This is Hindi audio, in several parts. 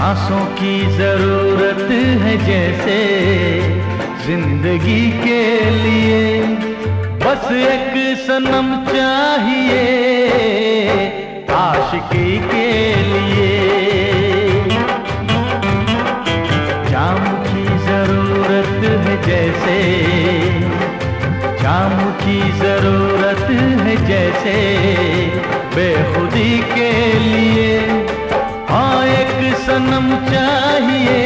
सांसों की जरूरत है जैसे जिंदगी के लिए, बस एक सनम चाहिए आशिकी के लिए। जाम की जरूरत है जैसे, जाम की जरूरत है जैसे बेखुदी के लिए। हाँ, एक सनम चाहिए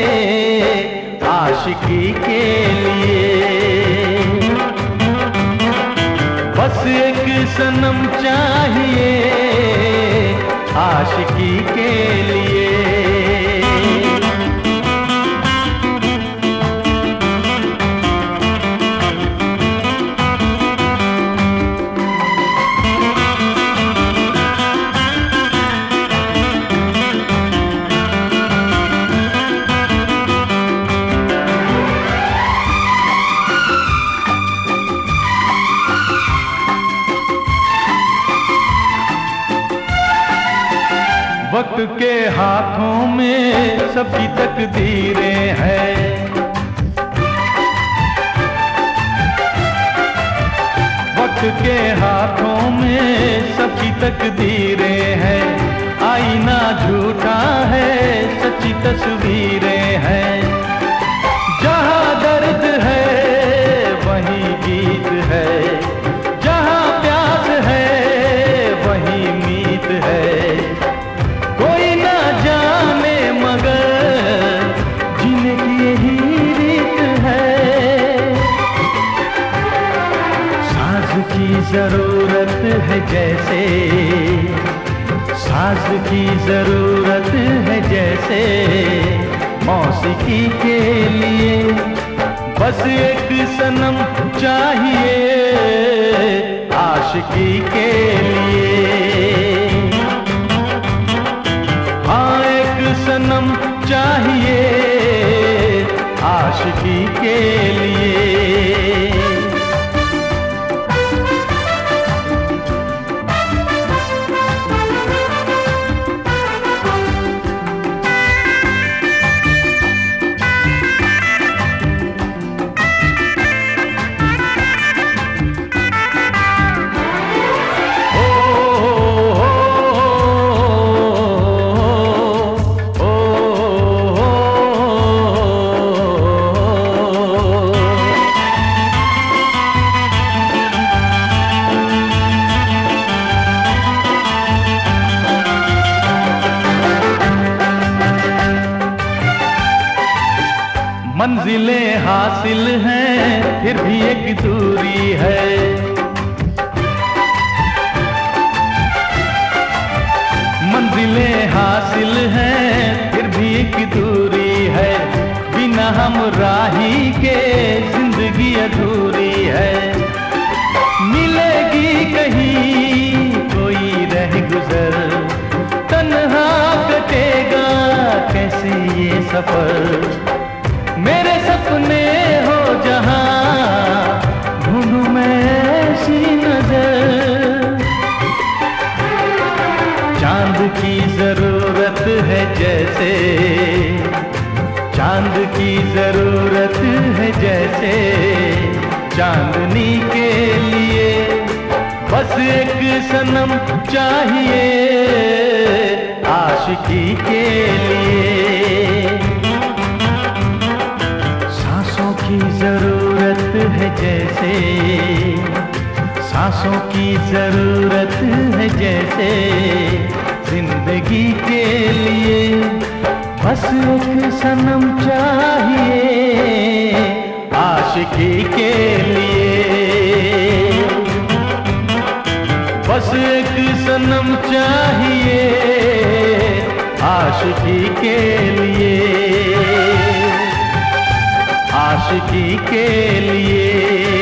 आशिकी के लिए, बस एक सनम चाहिए आशिकी के लिए। वक्त के हाथों में सबकी तकदीरें हैं, वक्त के हाथों में सबकी तकदीरें हैं। आईना झूठा है, सच्ची तस्वीरें हैं। जहाँ दर्द है वहीं गीत है, जहाँ प्यास है वहीं मीत है। की जरूरत है जैसे, साज की जरूरत है जैसे मौसीकी के लिए, बस एक सनम चाहिए आशिकी के लिए। हाँ, एक सनम चाहिए आशिकी के लिए। मंजिलें हासिल हैं फिर भी एक दूरी है, मंजिलें हासिल हैं फिर भी एक दूरी है। बिना हम राही के जिंदगी अधूरी है। मिलेगी कहीं कोई रह गुजर, तन्हा कटेगा कैसे ये सफर। मेरे सपने हो जहां ढूंढूं मैं ऐसी नजर। चांद की जरूरत है जैसे, चांद की जरूरत है जैसे चांदनी के लिए, बस एक सनम चाहिए आशिकी के लिए। सांसों की जरूरत है जैसे, सांसों की जरूरत है जैसे जिंदगी के लिए, बस एक सनम चाहिए आशिकी के लिए। बस एक सनम चाहिए आशिकी के लिए, आशिकी के लिए,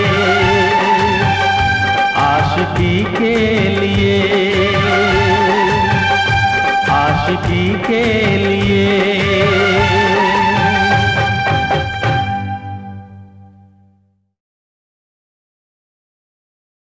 आशिकी के लिए, आशिकी के लिए।